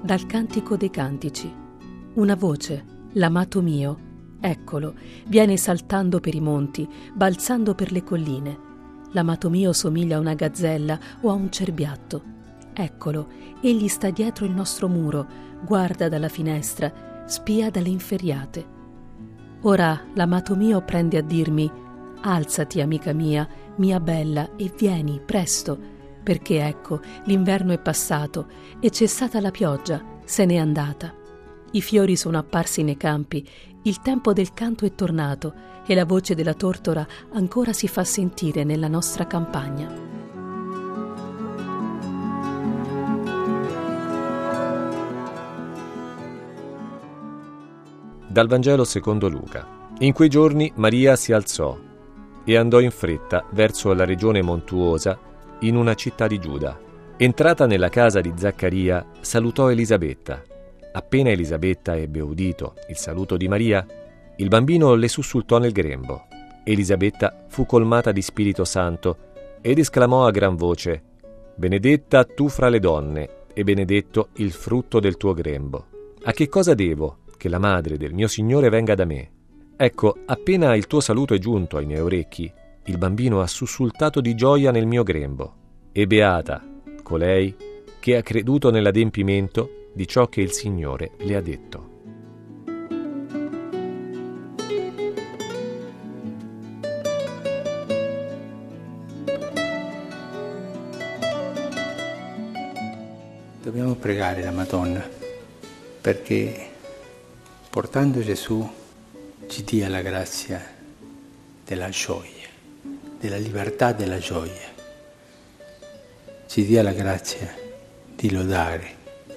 Dal Cantico dei Cantici. Una voce, l'amato mio, eccolo, viene saltando per i monti, balzando per le colline. L'amato mio somiglia a una gazzella o a un cerbiatto. Eccolo, egli sta dietro il nostro muro, guarda dalla finestra, spia dalle inferriate. Ora l'amato mio prende a dirmi: alzati, amica mia bella, e vieni, presto, perché ecco, l'inverno è passato, è cessata la pioggia, se n'è andata. I fiori sono apparsi nei campi, il tempo del canto è tornato e la voce della tortora ancora si fa sentire nella nostra campagna. Dal Vangelo secondo Luca. In quei giorni Maria si alzò e andò in fretta verso la regione montuosa in una città di Giuda. Entrata nella casa di Zaccaria, salutò Elisabetta. Appena Elisabetta ebbe udito il saluto di Maria, il bambino le sussultò nel grembo. Elisabetta fu colmata di Spirito Santo ed esclamò a gran voce: «Benedetta tu fra le donne, e benedetto il frutto del tuo grembo. A che cosa devo che la madre del mio Signore venga da me? Ecco, appena il tuo saluto è giunto ai miei orecchi, il bambino ha sussultato di gioia nel mio grembo. E beata colei che ha creduto nell'adempimento di ciò che il Signore le ha detto». Dobbiamo pregare la Madonna perché portando Gesù ci dia la grazia della gioia, della libertà della gioia. Ci dia la grazia di lodare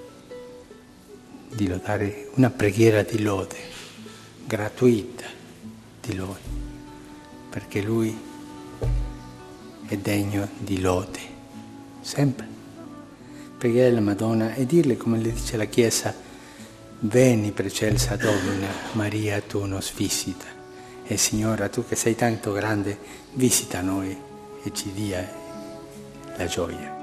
una preghiera di lode, gratuita di lode, perché Lui è degno di lode, sempre. Pregare la Madonna e dirle, come le dice la Chiesa: «Veni precelsa Domina, Maria tu nos visita». E Signora, tu che sei tanto grande, visita noi e ci dia la gioia.